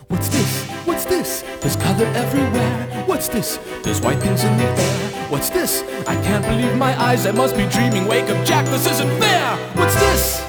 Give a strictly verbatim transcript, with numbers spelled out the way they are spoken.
What's this? What's this? There's color everywhere. What's this? There's white things in the air. What's this? I can't believe my eyes, I must be dreaming. Wake up, Jack, this isn't fair. What's this?